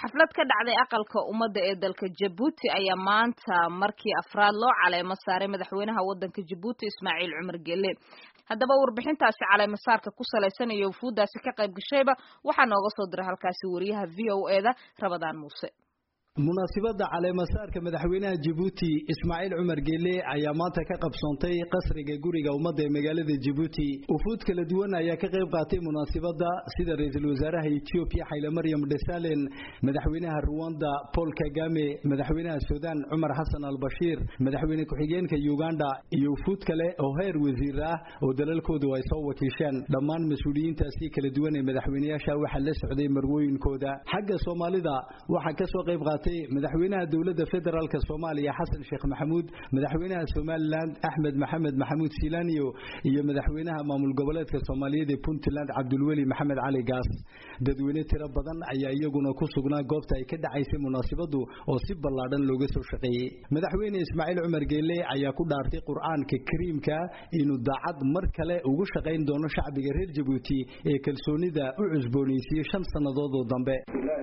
xaflad ka dhacday aqalka ummadda ee dalka Djibouti ayaa maanta markii afraad loo caleemo saaray madaxweynaha waddanka Djibouti Ismaaciil Cumar Gelle. haddaba warbixintaasi caleemo saarka ku saleysan iyo wufuudaasi ka qayb gashayba waxaa nooga soo diray halkaasi wariyaha VOA-da Rabadaan Muuse. munaasabada caleemo saarka madaxweynaha Djibouti Ismaaciil Cumar Gelle ayaa maanta ka qabsoontay qasriga guriga ummadda ee magaalada Djibouti. wufuud kala duwan ayaa ka qayb qaatay munaasabada sida ra'iisul wasaaraha Ethiopia Haile Mariam Desalegn, madaxweynaha Rwanda Paul Kagame, madaxweynaha Sudan Umar Hassan al-Bashir, madaxweyne ku-xigeenka Uganda iyo wufuud kale oo heer wasiir ah oo dalalkoodu ay soo wakiisheen. dhammaan mas'uuliyiintaasi kala duwan ee madaxweynayaasha waxa la socday marwooyinkooda. xagga Soomaalida waxa ka soo qayb madaxweynaha dawladda federaalka Soomaaliya Xasan Sheekh Maxamuud, madaxweynaha Somaliland Ahmed Maxamed Maxamuud Silaaniyo iyo madaxweynaha maamul goboleedka Soomaaliyeed ee Puntland Cabdulweli Maxamed Cali Gaas. dadweyne tiro badan ayaa iyaguna ku sugnaa goobta ay ka dhacaysay munaasabadu oo si ballaadhan looga soo shaqeeyay. madaxweyne Ismaaciil Cumar Gelle ayaa ku dhaartay Qur'aanka Kariimka inuu daacad mar kale ugu shaqeyn doono shacbiga reer Djibouti ee kalsoonida u cusboonaysiiyay 5 sanadood oo dambe.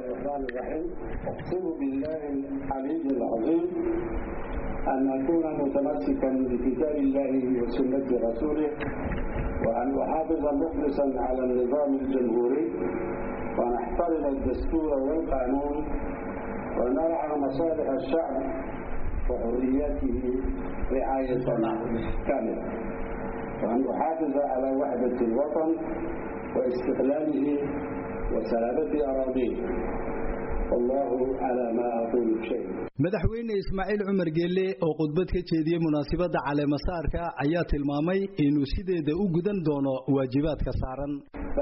بالله الحميد العظيم أن أكون متمسكا بكتاب الله وسنة رسوله وأن أحافظ مخلصا على النظام الجمهوري وأن أحترم الدستور والقانون ونرعى مصالح الشعب وحرياته رعاية كاملة وأن أحافظ على وحدة الوطن واستقلاله وسلامة أراضيه. الله على ما أقول شيء. madaxweyne Ismaaciil Cumar Gelle oo khudbad ka jeediyay munaasabada caleemo saarka ayaa tilmaamay inuu sideeda u gudan doono waajibaadka saaran.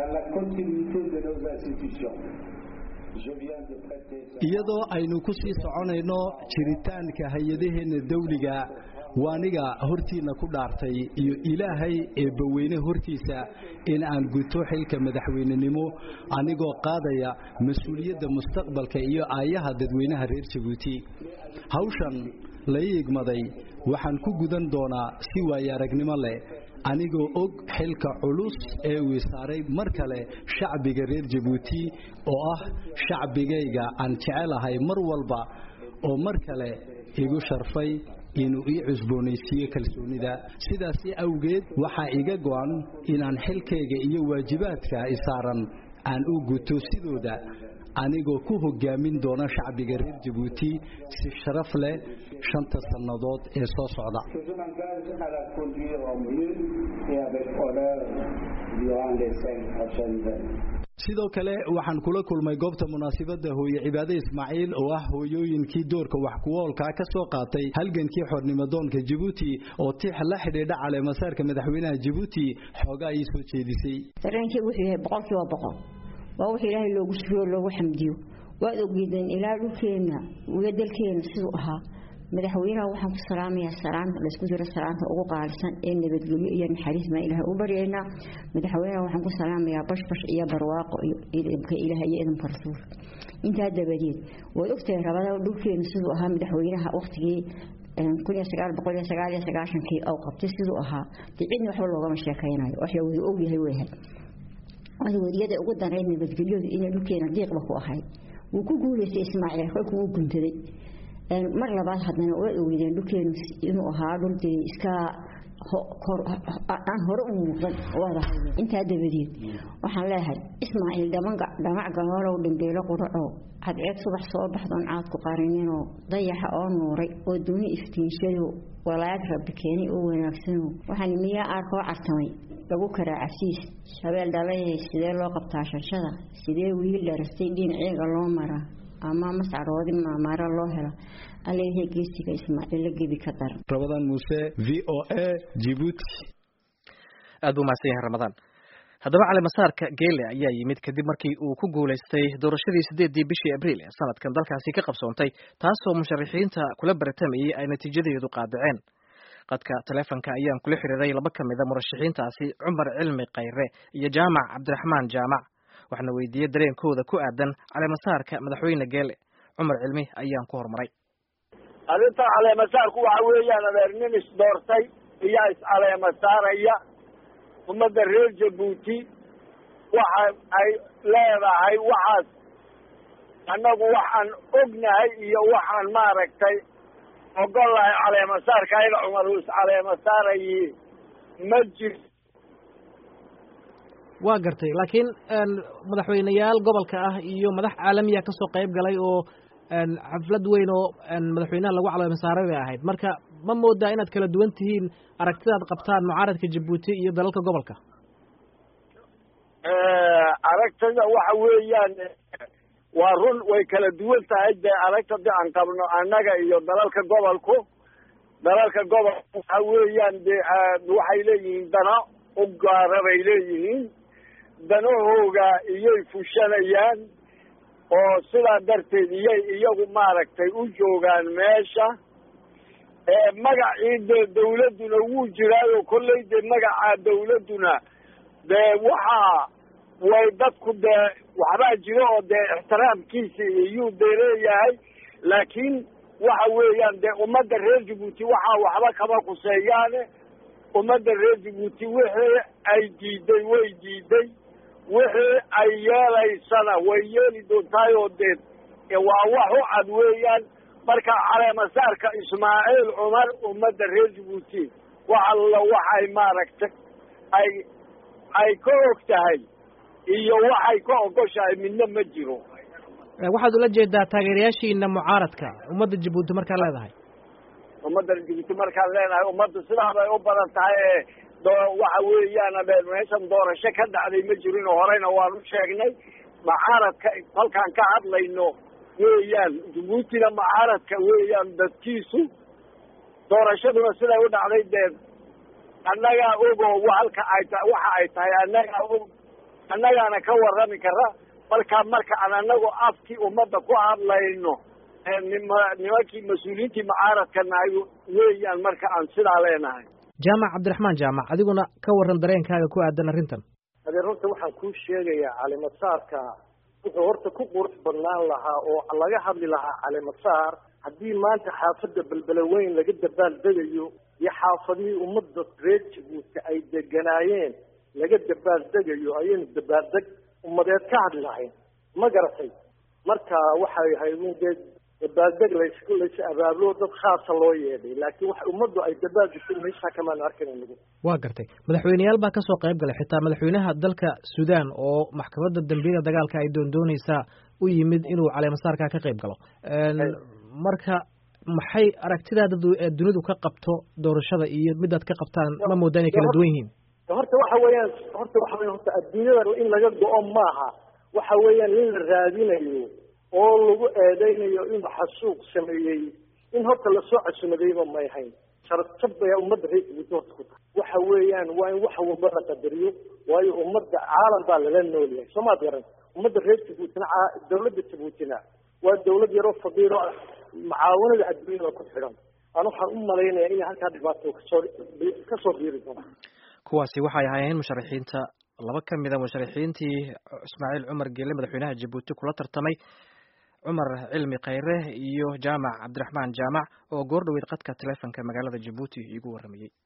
iyadoo aynu ku sii soconayno jiritaanka hay'adaheena dawliga waaniga hortiina ku dhaartay iyo Ilaahay ee baweyne hortiisa in aan guto xilka madaxweynenimo anigoo qaadaya mas'uuliyadda mustaqbalka iyo aayaha dadweynaha reer Djibouti. hawshan la igmaday waxaan ku gudan doonaa si waaya aragnimo leh anigoo og xilka culus ee uu saaray mar kale shacbiga reer Djibouti oo ah shacbigayga aan jecelahay mar walba oo mar kale igu sharfay inuu ii cusboonaysiiyo kalsoonida. sidaas awgeed waxaa iga go'an inaan xilkayga iyo waajibaadka isaaran aan u guto sidooda anigoo ku hogaamin doona shacbiga reer Djibouti si sharaf leh 5 sanadood ee soo socda. sidoo kale waxaan kula kulmay goobta munaasabada hooyo cibaade Ismaaciil oo ah hooyooyinkii doorka wax ku oolka ka soo qaatay halgankii xornimo doonka Djibouti oo tix la xidhiidha caleemo saarka madaxweynaha Djibouti xoogaa ay soo jeedisay. dareenkii wuxuu yahay 100% waa wax Ilaahay loogu shukriyo loogu xamdiyo waad ogideen ilaa dhulkeena iyo dalkeena sidoo ahaa madaxweynaha waxaan ku salaamayaa salaam la isku jiro salaanta ugu qaalisan ee nabadgelyo iyo naxariis ma Ilaahay u baryeena. madaxweynaha waxaan ku salaamayaa bashbash iyo barwaaqo iyo idinka Ilaahay iyo idin farsuul. inta dabadeed way ogtahay rabada dhulkeena sidoo ahaa madaxweynaha waqtigii 1999 oo qabtay sidoo ahaa cidna wax looga sheekaynayo wax la wada og yahay weeyaan. wadiyada ugu dareemay nabadgelyadu inay dhulkeena diiqba ku ahayd wuu ku guuleystay Ismaaciil kolkuu u guntaday mar labaad hadana oo ogeeyeen dhulkeena inuu ahaa dhulkii iska aan hore u muuqdan wada hayay. inta dabadeed waxaan leeyahay Ismaaciil dhamac galoolow dhambeelo quraco cadceed subax soo baxdan aad ku qarinino dayaxa oo nuuray oo duuni iftiinshayo walaad rabbi keenay oo wanaagsan waxaan miyaa arko cartamay lagu karaa casiis shabeel dhalay sidee loo qabtaa shashada sidee wiil dharastay dhinaceega loo maraa ama mas'aroodin maamara loo helo aleeyahay geesiga Ismaaciil la gibi ka dar. Rabadaan Muuse VOA Djibouti. aad u mahadsan Ramadaan. haddaba caleemo saarka Gelle ayaa yimid kadib markii uu ku guuleystay doorashadii 8 bishii Abriil ee sanadkan dalkaasi ka qabsoontay taasoo musharaxiinta kula baratamayay ay natiijadeedu qaadaceen. qadka telefonka ayaan kula xiriiray laba kamid ah murashaxiintaasi Cumar Cilmi Qayre iyo Jaamac Cabdiraxmaan Jaamac waxna weydiiyay dareenkooda ku aadan caleemo saarka madaxweyne Gelle. Cumar Cilmi ayaan ku hormaray. arinta caleemo saarku waxa weeyaan adeernin isdoortay iyo is caleemo saaraya ummadda reer Djibouti waxa ay leedahay waxaas annagu waxaan ognahay iyo waxaan maaragtay ogolahay caleemasaarka ayaga cumar uu iscaleemasaarayi ma jirto. waa gartay laakiin madaxweyneyaal gobolka ah iyo madax caalamiya ka soo qayb galay oo xaflad weyn oo madaxweynaha lagu caleemasaaray bay ahayd marka ma moodaa inaad kala duwan tihiin aragtidaad qabtaan mucaaradka Djibouti iyo dalalka gobolka? aragtida waxa weeyaan waa run way kala duwan tahay dee aragtada aan qabno annaga iyo dalalka gobolka waxa weeyaan dee waxay leeyihiin dana u gaara bay leeyihiin danahooga iyay fushanayaan oo sidaa darteed iyay iyagu maaragtay u joogaan meesha magacii dee dawladduna wuu jiraayo kolley dee magacaa dawladduna dee waxaa way dadku dee waxbaa jiro oo dee ixtiraamkiisa iyuu dee leeyahay laakiin waxa weeyaan dee ummadda reer Djibouti waxaa waxba kama kuseeyaane ummadda reer Djibouti wixii ay diiday way diiday wixii ay yeelaysana way yeeli doontaayoo dee waa wax u cad weeyaan. marka caleemasaarka Ismaaciil Cumar ummadda reer Djibouti wax alla waxay maaragtay ay ka og tahay iyo waxay ka ogoshahay midna ma jiro. waxaad ula jeedaa taageerayaashiina mucaaradka ummadda Djibouti markaa leedahay? ummadda Djibouti markaan leenahay ummadda sidaa bay u badan tahay waxa weeyaan meeshan doorasho ka dhacday ma jirin oo horeyna waan u sheegnay mucaaradka halkaan ka hadlayno weeyaan Djiboutina mucaaradka weeyaan dadkiisu doorashaduna siday u dhacday dee annagaa ogo halka waxa ay tahay annagaana ka warrami kara marka aan annagu afkii ummadda ku hadlayno nimankii mas-uuliyiintii mucaaradka nahay weeyaan marka aan sidaa leenahay. jaamac cabdiraxmaan jaamac adiguna ka warran dareenkaaga ku aadan arrintan. hadee runta waxaan kuu sheegayaa caleemasaarka wuxuu horta ku qurux badnaan lahaa oo laga hadli lahaa caleemasaar haddii maanta xaafadda belbele weyn laga dabaaldegayo iyo xaafadihii ummadda reer Djibouti ay deganaayeen laga dabaaldegayo ayaynu dabaaldeg ummadeed ka hadli lahayn ma garatay. marka waxay ahayd in dee dabaaldeg lays abaablo dad khaasa loo yeedhay laakiin wax ummaddu ay dabaaldegto meesha kamaan arkayn lagu. waa gartay madaxweyneyaal baa ka soo qayb galay xitaa madaxweynaha dalka Suudaan oo maxkamadda dambiyada dagaalka ay doondoonaysaa u yimid inuu caleemasaarka ka qayb galo. marka maxay aragtidaada dunidu ka qabto doorashada iyo midaad ka qabtaan ma moodaan inay kala duwan yihiin? horta waxa weeyaan horta adduunyada in laga go-o maaha waxa weeyaan in la raadinayo oo lagu eedeynayo inuu xasuuq sameeyey in horta lasoo casumadayba may hayn shartab bay ummadda reer Djibouti horta ku tahay waxa weeyaan waa in wax walba la qadariyo waayo ummadda caalam baa lala nool yahay soo ma garan ummadda reer Djiboutina dawladda Djiboutina waa dawlad yaroo fadiilo ah macaawanada adduunyada ku xidhan waxaan u malaynayaa in halkaa dhibaato kasoo biiri doona. kuwaasi waxay ahaayeen musharaxiinta laba ka mid a musharaxiintii Ismaaciil Cumar Geele madaxweynaha Djibouti kula tartamay Cumar Cilmi Khayre iyo Jaamac Cabdiraxmaan Jaamac oo goor dhaweyd qadka telefonka magaalada Djibouti igu waramayay.